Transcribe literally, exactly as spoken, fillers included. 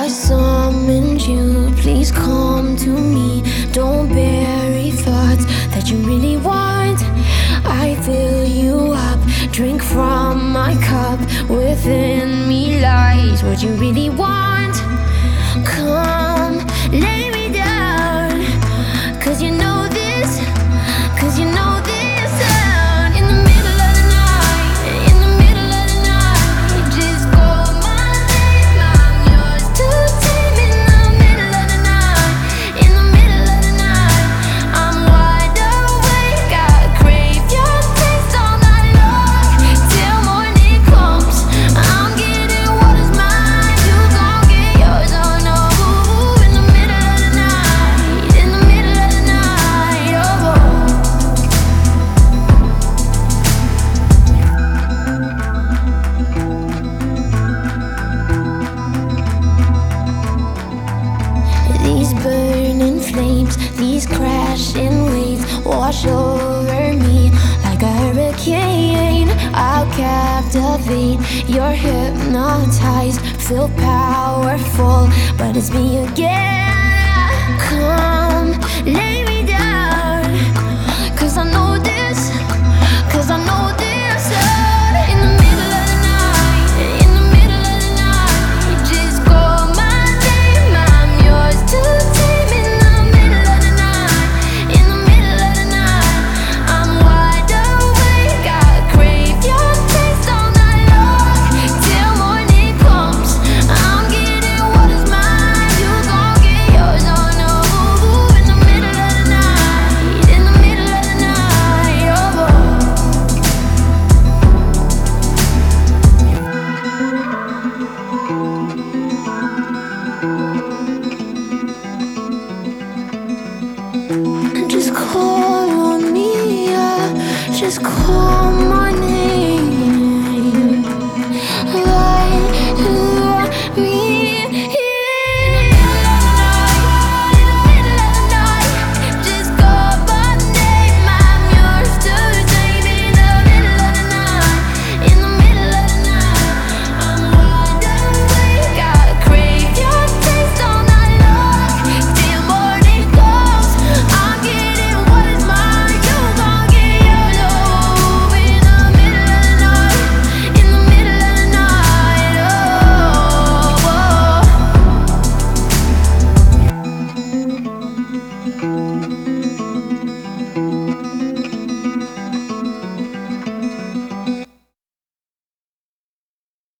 I summoned you, please come to me. Don't bury thoughts that you really want. I fill you up, drink from my cup. Within me lies what you really want. Come, lay me down, cause you know this, cause you know this sound. In the middle of the night, in the middle of the night, just call my name, I'm yours to tame. In the middle of the night, in the middle of the night, I'm wide awake, I crave your taste all night long. Till morning comes, I'm getting what is mine, you gon' get yours, oh no. In the middle of the night, in the middle of the night, oh. These burning flames, these crashing waves wash over me like a hurricane. I'll captivate, you're hypnotized, feel powerful, but it's me again. Come, lay me down, cause I know this, cause I know this sound. In the middle of the night, in the middle of the night, just call my name, I'm yours to tame. In the middle of the night, in the middle of the night, I'm wide awake, I crave your taste all night long. Till morning comes, I'm getting what is mine, you gon' get yours, oh no. In the middle of the night, in the middle of the night, oh. Just call on me, yeah. Just call my